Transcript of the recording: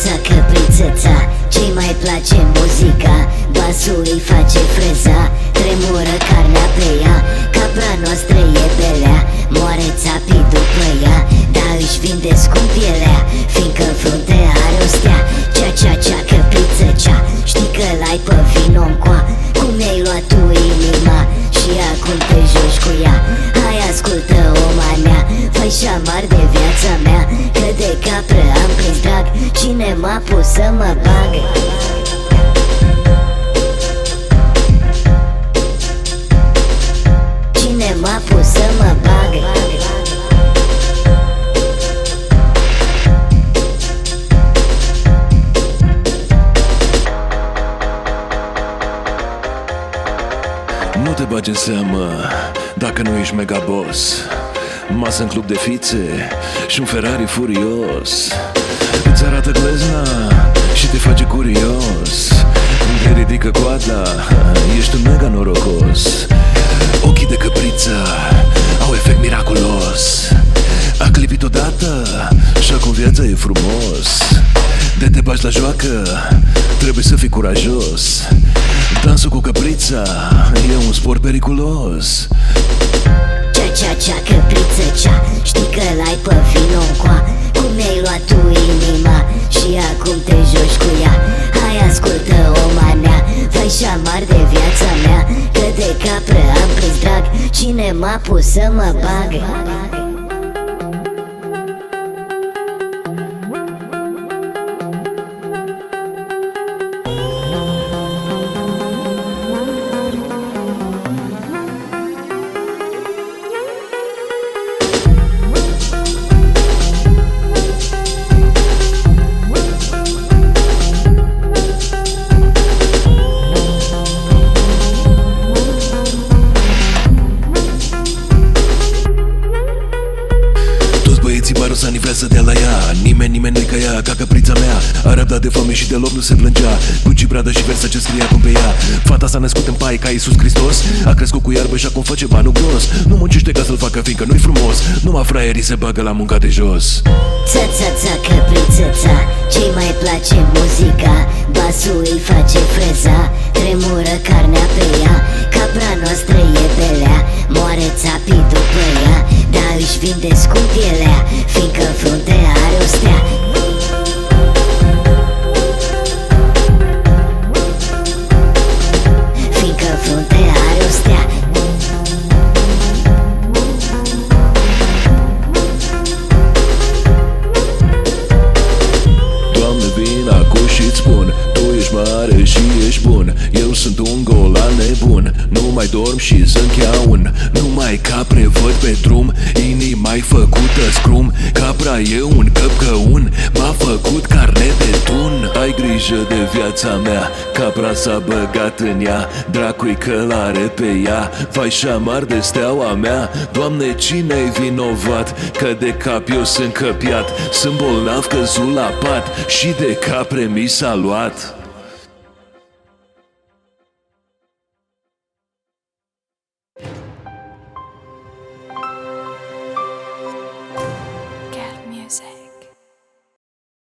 ța, căpriță ța, ce-i mai place muzica, basul îi face freza, tremură carnea pe ea, capra noastră e belea, moare țapii după ea, dar își vinde scump pielea, fiindcă în frunte are o stea. Cea, cea, cea, căpriță cea, știi că l-ai pe vino-ncoa, cum mi-ai luat tu inima și acum te joci cu ea. Hai ascultă, oma mea, fă-i șamar de viața mea, că de capră am prins drag, cine m-a pus să mă bag? Cine m-a pus să mă bag? Nu te bagi în seamă dacă nu ești mega boss. Masă în club de fițe și un Ferrari furios îți arată glezna și te face curios. Te ridică coada, ești un mega norocos. Ochii de căpriță au efect miraculos. A clipit odată și acum viața e frumos. De te bagi la joacă, trebuie să fii curajos. Dansul cu căprița e un sport periculos. Cea, cea, cea, căpriță cea, știi că l-ai pe vino-ncoa, cum mi-ai luat tu inima și acum te joci cu ea. Hai ascultă, oma mea, fă-i șamar de viața mea, că de capră am prins drag, cine m-a pus să mă bag? Să aniversă de la ea, nimeni nu-i ca ea, ca căprița mea. A răbdat de foame și deloc nu se plângea, Gucci, Prada și Versa ce scria acum pe ea. Fata s-a născut în pai ca Iisus Hristos, a crescut cu iarbă și acum face banul gros. Nu muncește ca să-l facă fiindcă nu-i frumos, numai fraierii se bagă la munca de jos. Ța, ța, ța, căpriță ța, ce-i mai place muzica, basul îi face freza, tremură carnea pe ea, capra noastră e belea, moare țapii după ea, dar își vinde scump pielea, fiindcă în frunte are o stea. Fiindcă în frunte are o stea. Doamne, vin acum și-ți spun, tu ești mare și ești bun. Eu sunt un golan nebun, nu mai dorm și sunt chiaun. Numai capre văd pe drum, inima-i făcută scrum. Capra e un căpcăun, m-a făcut carne de tun. Ai grijă de viața mea, capra s-a băgat în ea, dracui călare pe ea, fai șamar de steaua mea. Doamne, cine-i vinovat, că de cap eu sunt căpiat, sunt bolnav căzut la pat și de capre mi s-a luat.